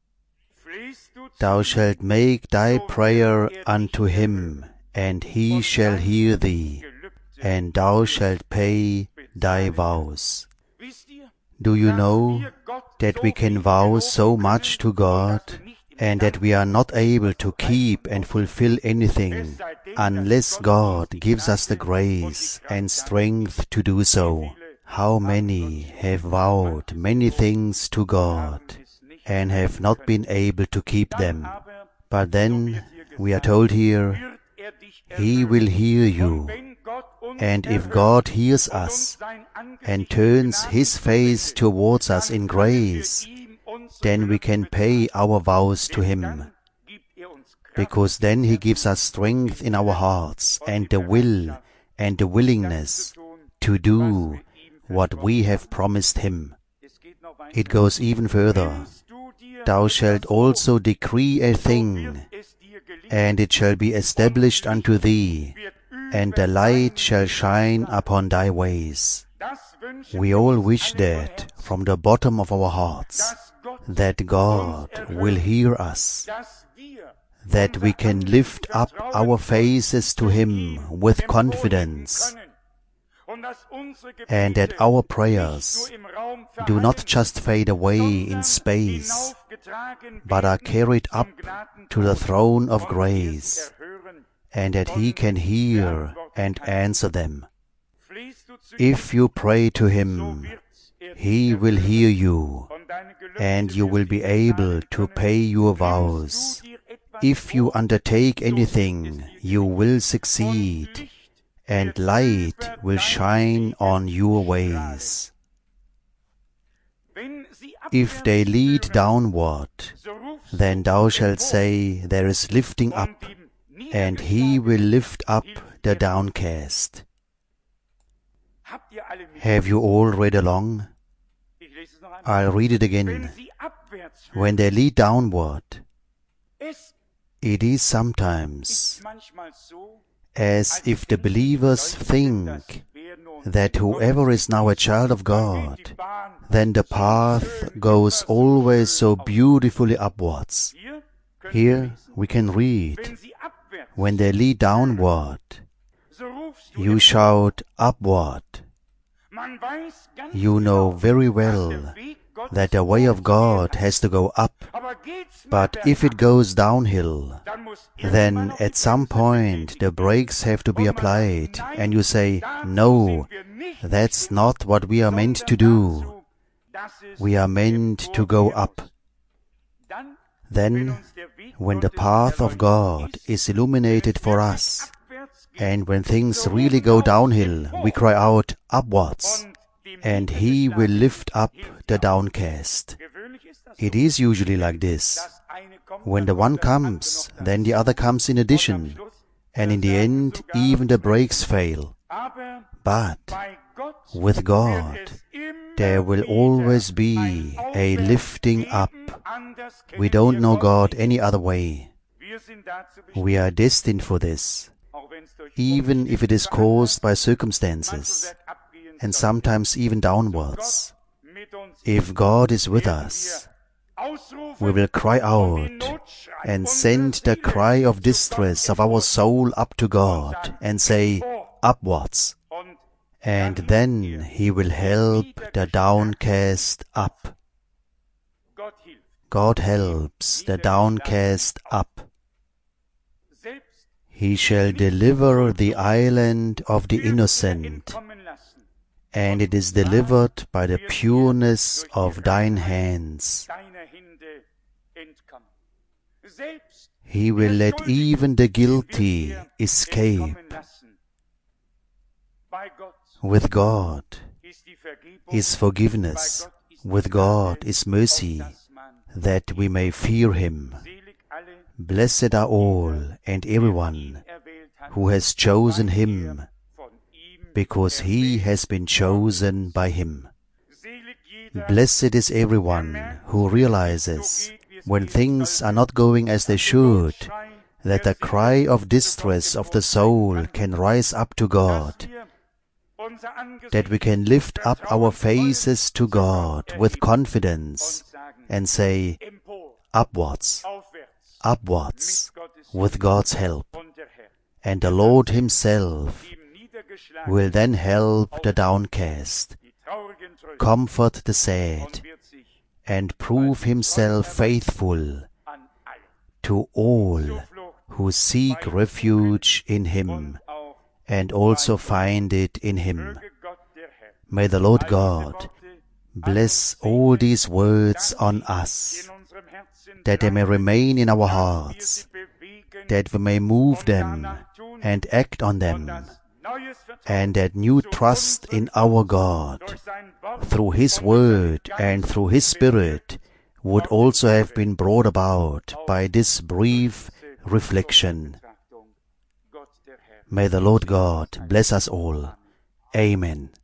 Thou shalt make thy prayer unto Him, and He shall hear thee, and thou shalt pay thy vows. Do you know that we can vow so much to God, and that we are not able to keep and fulfill anything unless God gives us the grace and strength to do so? How many have vowed many things to God and have not been able to keep them? But then we are told here, He will hear you, And if God hears us and turns His face towards us in grace, then we can pay our vows to Him, because then He gives us strength in our hearts and the will and the willingness to do what we have promised Him. It goes even further. Thou shalt also decree a thing, and it shall be established unto thee, and the light shall shine upon thy ways. We all wish that from the bottom of our hearts, that God will hear us, that we can lift up our faces to Him with confidence, and that our prayers do not just fade away in space, but are carried up to the throne of grace, and that He can hear and answer them. If you pray to Him, He will hear you, and you will be able to pay your vows. If you undertake anything, you will succeed, and light will shine on your ways. If they lead downward, then thou shalt say, There is lifting up, and He will lift up the downcast. Have you all read along? I'll read it again. When they lead downward, it is sometimes as if the believers think that whoever is now a child of God, then the path goes always so beautifully upwards. Here we can read, when they lead downward, you shout upward. You know very well that the way of God has to go up, but if it goes downhill, then at some point the brakes have to be applied, and you say, no, that's not what we are meant to do. We are meant to go up. Then, when the path of God is illuminated for us, and when things really go downhill, we cry out upwards, and He will lift up the downcast. It is usually like this. When the one comes, then the other comes in addition, and in the end, even the brakes fail. But with God, there will always be a lifting up. We don't know God any other way. We are destined for this, even if it is caused by circumstances, and sometimes even downwards. If God is with us, we will cry out and send the cry of distress of our soul up to God and say, upwards. And then He will help the downcast up. God helps the downcast up. He shall deliver the island of the innocent, and it is delivered by the pureness of thine hands. He will let even the guilty escape. With God is forgiveness, with God is mercy, that we may fear Him. Blessed are all and everyone who has chosen Him, because He has been chosen by Him. Blessed is everyone who realizes, when things are not going as they should, that the cry of distress of the soul can rise up to God, that we can lift up our faces to God with confidence and say, upwards, upwards, with God's help. And the Lord Himself will then help the downcast, comfort the sad, and prove Himself faithful to all who seek refuge in Him and also find it in Him. May the Lord God bless all these words on us, that they may remain in our hearts, that we may move them and act on them, and that new trust in our God through His Word and through His Spirit would also have been brought about by this brief reflection. May the Lord God bless us all. Amen.